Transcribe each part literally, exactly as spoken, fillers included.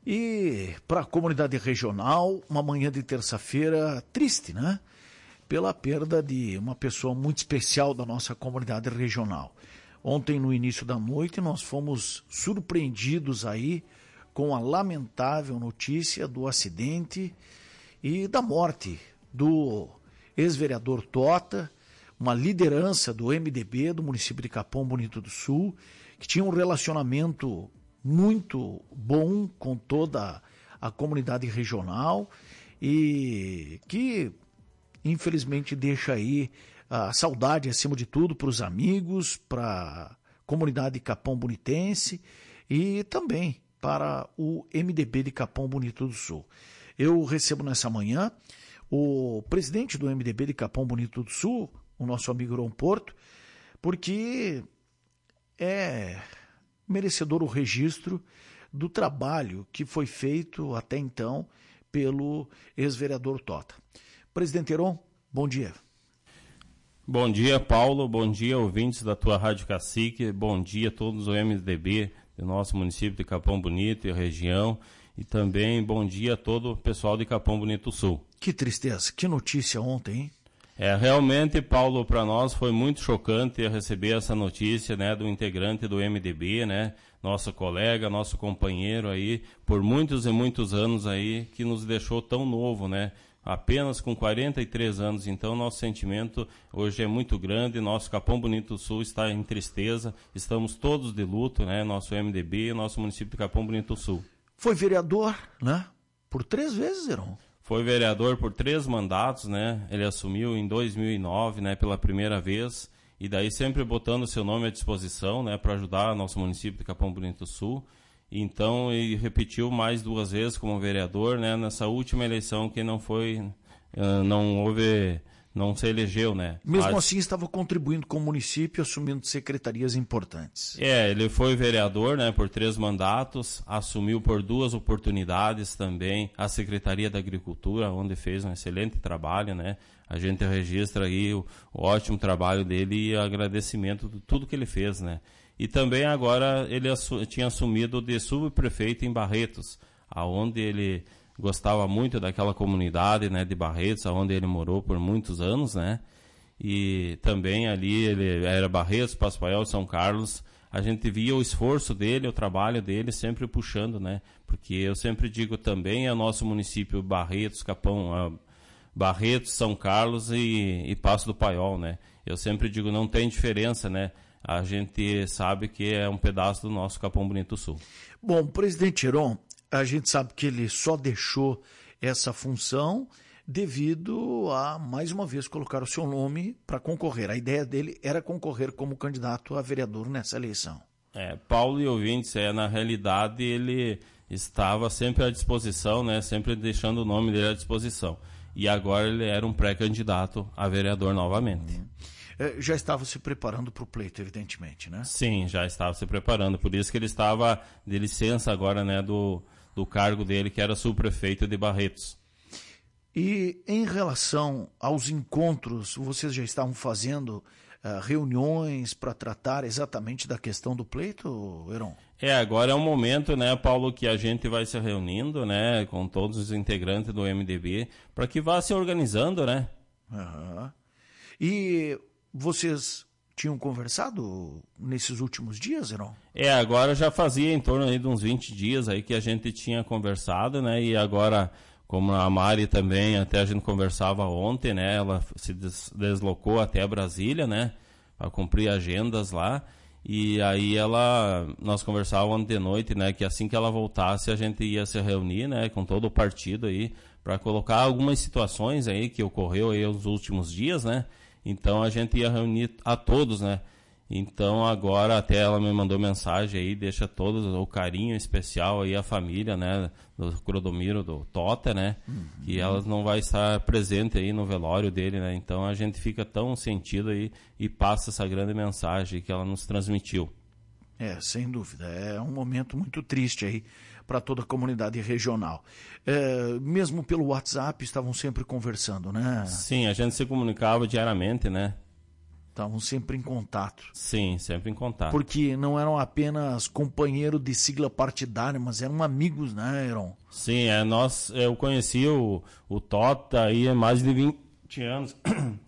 E para a comunidade regional, uma manhã de terça-feira triste, né? Pela perda de uma pessoa muito especial da nossa comunidade regional. Ontem, no início da noite, nós fomos surpreendidos aí com a lamentável notícia do acidente e da morte do ex-vereador Tota, uma liderança do M D B do município de Capão Bonito do Sul, que tinha um relacionamento muito bom com toda a comunidade regional e que infelizmente deixa aí a saudade acima de tudo para os amigos, para a comunidade Capão Bonitense e também para o M D B de Capão Bonito do Sul. Eu recebo nessa manhã o presidente do M D B de Capão Bonito do Sul, o nosso amigo Iron Porto, porque é merecedor o registro do trabalho que foi feito até então pelo ex-vereador Tota. Presidente Heron, bom dia. Bom dia, Paulo, bom dia, ouvintes da tua Rádio Cacique, bom dia a todos do M D B do nosso município de Capão Bonito e região, e também bom dia a todo o pessoal de Capão Bonito do Sul. Que tristeza, que notícia ontem, hein? É, realmente, Paulo, para nós foi muito chocante receber essa notícia, né, do integrante do M D B, né, nosso colega, nosso companheiro aí, por muitos e muitos anos aí, que nos deixou tão novo, né, apenas com quarenta e três anos. Então, nosso sentimento hoje é muito grande, nosso Capão Bonito do Sul está em tristeza, estamos todos de luto, né, nosso M D B, nosso município de Capão Bonito do Sul. Foi vereador, né, por três vezes, Heron. Foi vereador por três mandatos, né? Ele assumiu em dois mil e nove, né, pela primeira vez, e daí sempre botando seu nome à disposição, né, para ajudar nosso município de Capão Bonito do Sul. Então, ele repetiu mais duas vezes como vereador, né, nessa última eleição que não foi, uh, não houve, não se elegeu, né. Mesmo Mas, assim, estava contribuindo com o município, assumindo secretarias importantes. É, ele foi vereador, né, por três mandatos, assumiu por duas oportunidades também a Secretaria da Agricultura, onde fez um excelente trabalho, né. A gente registra aí o, o ótimo trabalho dele e agradecimento de tudo que ele fez, né. E também agora ele assu- tinha assumido de subprefeito em Barretos, aonde ele gostava muito daquela comunidade, né, de Barretos, onde ele morou por muitos anos, né, e também ali ele era Barretos, Pascoal, São Carlos. A gente via o esforço dele, o trabalho dele sempre puxando, né, porque eu sempre digo também é o nosso município Barretos, Capão, uh, Barretos, São Carlos e, e Passo do Paiol, né, eu sempre digo não tem diferença, né, a gente sabe que é um pedaço do nosso Capão Bonito do Sul. Bom, presidente Heron, a gente sabe que ele só deixou essa função devido a, mais uma vez, colocar o seu nome para concorrer. A ideia dele era concorrer como candidato a vereador nessa eleição. É, Paulo e ouvintes, é, na realidade ele estava sempre à disposição, né, sempre deixando o nome dele à disposição. E agora ele era um pré-candidato a vereador novamente. Uhum. É, já estava se preparando para o pleito, evidentemente, né? Sim, já estava se preparando. Por isso que ele estava de licença agora, né, do, do cargo dele, que era subprefeito de Barretos. E em relação aos encontros, vocês já estavam fazendo uh, reuniões para tratar exatamente da questão do pleito, Heron? É, agora é um momento, né, Paulo, que a gente vai se reunindo, né, com todos os integrantes do M D B, para que vá se organizando, né? Uhum. E vocês tinham conversado nesses últimos dias, Heron? É, agora já fazia em torno aí de uns vinte dias aí que a gente tinha conversado, né, e agora, como a Mari também, até a gente conversava ontem, né, ela se des- deslocou até Brasília, né, para cumprir agendas lá, e aí ela, nós conversávamos ontem de noite, né, que assim que ela voltasse a gente ia se reunir, né, com todo o partido aí, para colocar algumas situações aí que ocorreu aí nos últimos dias, né, então a gente ia reunir a todos, né, então agora até ela me mandou mensagem aí, deixa todos o carinho especial aí à família, né, do Clodomiro, do Tota, né, uhum. que ela não vai estar presente aí no velório dele, né, então a gente fica tão sentido aí e passa essa grande mensagem que ela nos transmitiu. É, sem dúvida, é um momento muito triste aí para toda a comunidade regional. É, mesmo pelo WhatsApp estavam sempre conversando, né? Sim, a gente se comunicava diariamente, né? Estavam sempre em contato. Sim, sempre em contato. Porque não eram apenas companheiros de sigla partidária, mas eram amigos, né, Heron? Sim, é, nós, eu conheci o, o Tota aí há mais de vinte anos.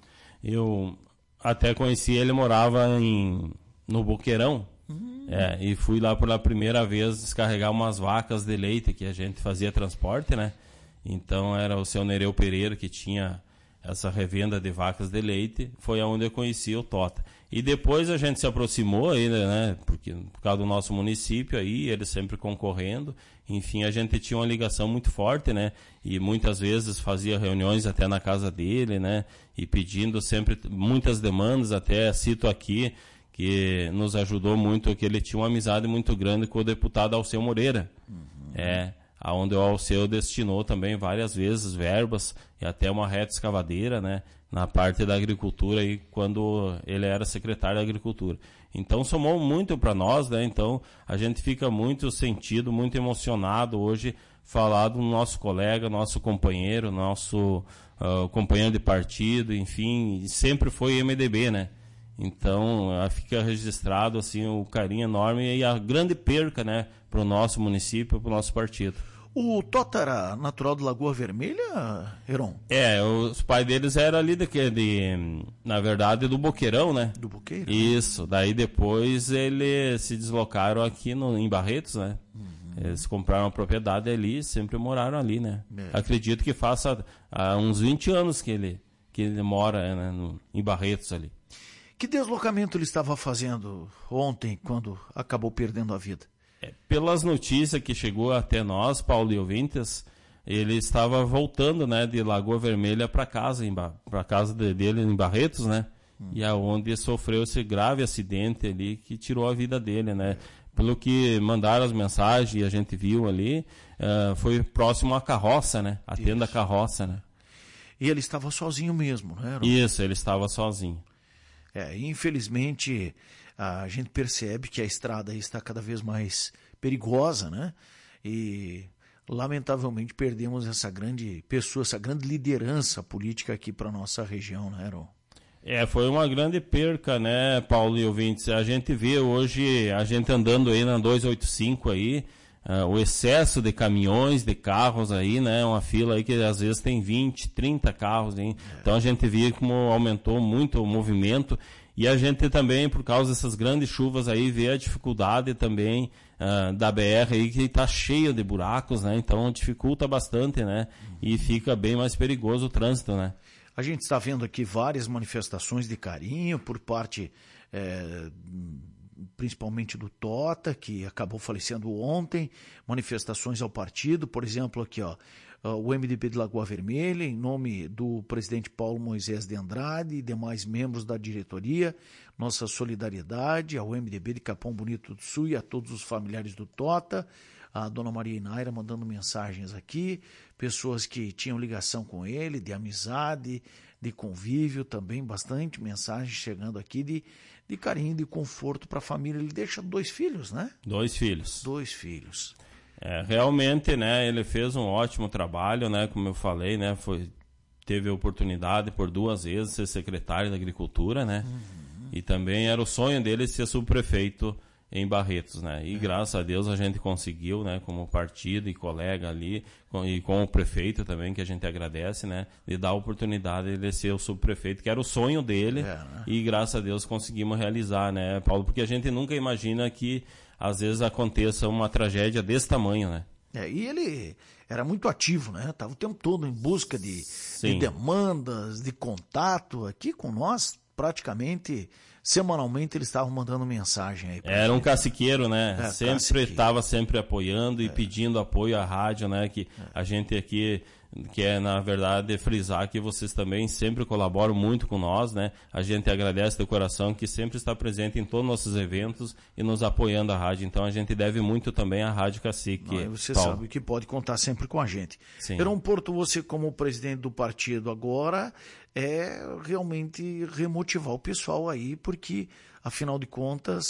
Eu até conheci ele, morava em, no Boqueirão. Hum. É, e fui lá pela primeira vez descarregar umas vacas de leite, que a gente fazia transporte, né? Então era o seu Nereu Pereira que tinha essa revenda de vacas de leite, foi aonde eu conheci o Tota. E depois a gente se aproximou ainda, né, porque por causa do nosso município aí, ele sempre concorrendo, enfim, a gente tinha uma ligação muito forte, né, e muitas vezes fazia reuniões até na casa dele, né, e pedindo sempre muitas demandas, até cito aqui, que nos ajudou muito, que ele tinha uma amizade muito grande com o deputado Alceu Moreira. Uhum. É, onde o Alceu destinou também várias vezes verbas e até uma reta escavadeira, né, na parte da agricultura aí, quando ele era secretário da agricultura. Então somou muito para nós, né? Então a gente fica muito sentido, muito emocionado hoje falar do nosso colega, nosso companheiro, nosso uh, companheiro de partido, enfim, sempre foi M D B, né? Então fica registrado assim o carinho enorme e a grande perca, né, para o nosso município, para o nosso partido. O Tota era natural de Lagoa Vermelha, Heron? É, os pais deles eram ali de, de, na verdade, do Boqueirão, né? Do Boqueirão? Isso, daí depois eles se deslocaram aqui no, em Barretos, né? Uhum. Eles compraram uma propriedade ali e sempre moraram ali, né? É. Acredito que faça há uns vinte anos que ele, que ele mora, né, no, em Barretos ali. Que deslocamento ele estava fazendo ontem, quando acabou perdendo a vida? É, pelas notícias que chegou até nós, Paulo e ouvintes, ele estava voltando, né, de Lagoa Vermelha para casa, para casa de, dele em Barretos, né? Hum. E aonde sofreu esse grave acidente ali que tirou a vida dele, né? Pelo que mandaram as mensagens e a gente viu ali, uh, foi próximo à carroça, né? A tenda da carroça, né? E ele estava sozinho mesmo, né? Era... Isso, ele estava sozinho. É, infelizmente a gente percebe que a estrada está cada vez mais perigosa, né? E lamentavelmente perdemos essa grande pessoa, essa grande liderança política aqui para nossa região, né, Heron? É, foi uma grande perca, né, Paulo e ouvintes? A gente vê hoje, a gente andando aí na duzentos e oitenta e cinco aí, uh, o excesso de caminhões, de carros aí, né, uma fila aí que às vezes tem vinte, trinta carros, hein? É. Então a gente vê como aumentou muito o movimento e a gente também, por causa dessas grandes chuvas aí, vê a dificuldade também uh, da B R aí, que está cheia de buracos, né, então dificulta bastante, né, e fica bem mais perigoso o trânsito, né. A gente está vendo aqui várias manifestações de carinho por parte, é, principalmente do Tota, que acabou falecendo ontem, manifestações ao partido, por exemplo, aqui, ó, o M D B de Lagoa Vermelha, em nome do presidente Paulo Moisés de Andrade e demais membros da diretoria, nossa solidariedade ao M D B de Capão Bonito do Sul e a todos os familiares do Tota. A dona Maria Inaira mandando mensagens aqui, pessoas que tinham ligação com ele, de amizade, de convívio também, bastante mensagens chegando aqui de, de carinho, de conforto para a família. Ele deixa dois filhos, né? Dois filhos. Dois filhos. É, realmente, né, ele fez um ótimo trabalho, né, como eu falei, né, foi, teve a oportunidade por duas vezes de ser secretário da Agricultura, né, uhum. E também era o sonho dele ser subprefeito em Barretos, né? E é. Graças a Deus a gente conseguiu, né? Como partido e colega ali, com, e com o prefeito também, que a gente agradece, né? De dar a oportunidade de ele ser o subprefeito, que era o sonho dele, é, né? E graças a Deus conseguimos realizar, né, Paulo? Porque a gente nunca imagina que às vezes aconteça uma tragédia desse tamanho, né? É, e ele era muito ativo, né? Estava o tempo todo em busca de, de demandas, de contato aqui com nós, praticamente semanalmente eles estavam mandando mensagem aí. Era um caciqueiro, né? É, sempre estava sempre apoiando e é. pedindo apoio à rádio, né? Que é. a gente aqui quer, na verdade, frisar que vocês também sempre colaboram muito com nós, né? A gente agradece de coração que sempre está presente em todos os nossos eventos e nos apoiando a rádio. Então a gente deve muito também à Rádio Cacique. Não, você Paulo. sabe que pode contar sempre com a gente. Heron Porto, você como presidente do partido agora, é realmente remotivar o pessoal aí, porque, afinal de contas,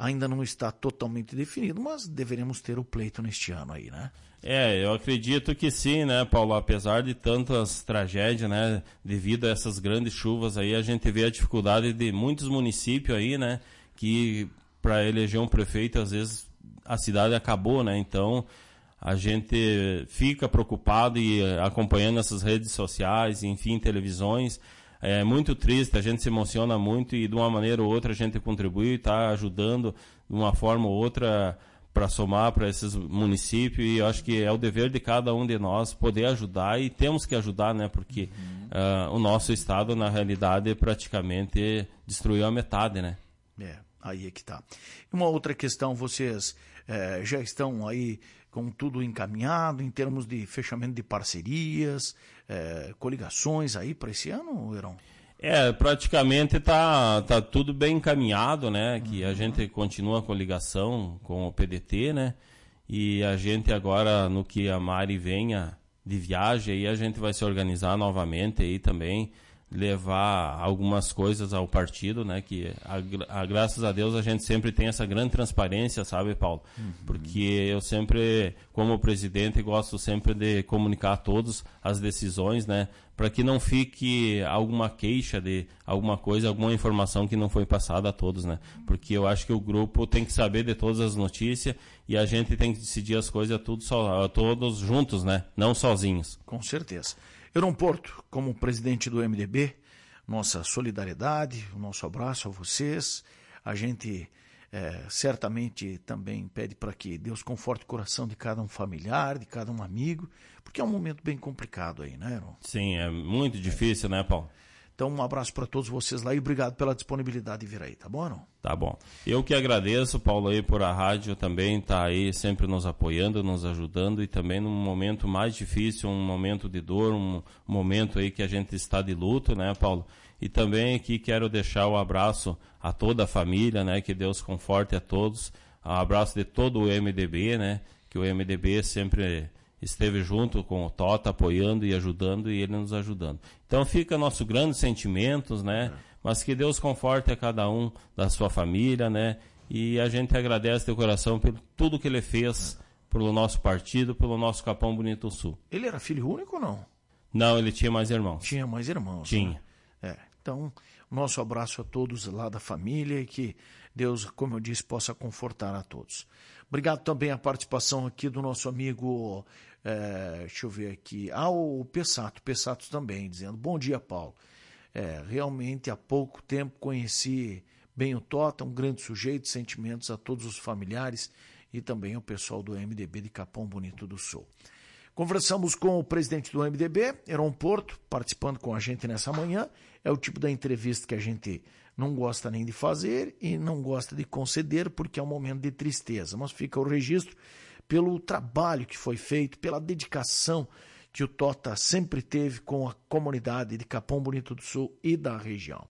ainda não está totalmente definido, mas deveremos ter o pleito neste ano aí, né? É, eu acredito que sim, né, Paulo? Apesar de tantas tragédias, né, devido a essas grandes chuvas aí, a gente vê a dificuldade de muitos municípios aí, né, que para eleger um prefeito, às vezes a cidade acabou, né? Então a gente fica preocupado e acompanhando essas redes sociais, enfim, televisões. É muito triste, a gente se emociona muito e de uma maneira ou outra a gente contribui e está ajudando de uma forma ou outra para somar para esses municípios, e eu acho que é o dever de cada um de nós poder ajudar, e temos que ajudar, né? Porque uhum. uh, o nosso estado, na realidade, praticamente destruiu a metade, né? É, aí é que tá. Uma outra questão, vocês é, já estão aí com tudo encaminhado em termos de fechamento de parcerias, é, coligações aí para esse ano, Heron? É, praticamente tá, tá tudo bem encaminhado, né? Que uhum. a gente continua com ligação com o P D T, né? E a gente agora, no que a Mari venha de viagem, aí a gente vai se organizar novamente aí também, levar algumas coisas ao partido, né? Que a, a, graças a Deus a gente sempre tem essa grande transparência, sabe, Paulo? Uhum. Porque eu sempre, como presidente, gosto sempre de comunicar a todos as decisões, né? Para que não fique alguma queixa de alguma coisa, alguma informação que não foi passada a todos, né? Porque eu acho que o grupo tem que saber de todas as notícias e a gente tem que decidir as coisas tudo só, todos juntos, né? Não sozinhos. Com certeza. Heron Porto, como presidente do M D B, nossa solidariedade, o nosso abraço a vocês. A gente é, certamente também pede para que Deus conforte o coração de cada um familiar, de cada um amigo, porque é um momento bem complicado aí, né, Heron? Sim, é muito difícil, é. né, Paulo? Então, um abraço para todos vocês lá e obrigado pela disponibilidade de vir aí, tá bom, não? Tá bom. Eu que agradeço, Paulo, aí por a rádio também tá aí sempre nos apoiando, nos ajudando, e também num momento mais difícil, um momento de dor, um momento aí que a gente está de luto, né, Paulo? E também aqui quero deixar o abraço a toda a família, né, que Deus conforte a todos, um abraço de todo o M D B, né, que o M D B sempre esteve junto com o Tota, apoiando e ajudando, e ele nos ajudando. Então fica nossos grandes sentimentos, né? É. Mas que Deus conforte a cada um da sua família, né? E a gente agradece de coração por tudo que ele fez é. pelo nosso partido, pelo nosso Capão Bonito do Sul. Ele era filho único ou não? Não, ele tinha mais irmãos. Tinha mais irmãos. Tinha. Né? É. Então, nosso abraço a todos lá da família e que Deus, como eu disse, possa confortar a todos. Obrigado também a participação aqui do nosso amigo, é, deixa eu ver aqui, ah, o Pessato, Pessato também, dizendo, bom dia, Paulo. É, realmente há pouco tempo conheci bem o Tota, um grande sujeito, sentimentos a todos os familiares e também ao pessoal do M D B de Capão Bonito do Sul. Conversamos com o presidente do M D B, Heron Porto, participando com a gente nessa manhã. É o tipo da entrevista que a gente não gosta nem de fazer e não gosta de conceder, porque é um momento de tristeza. Mas fica o registro pelo trabalho que foi feito, pela dedicação que o Tota sempre teve com a comunidade de Capão Bonito do Sul e da região.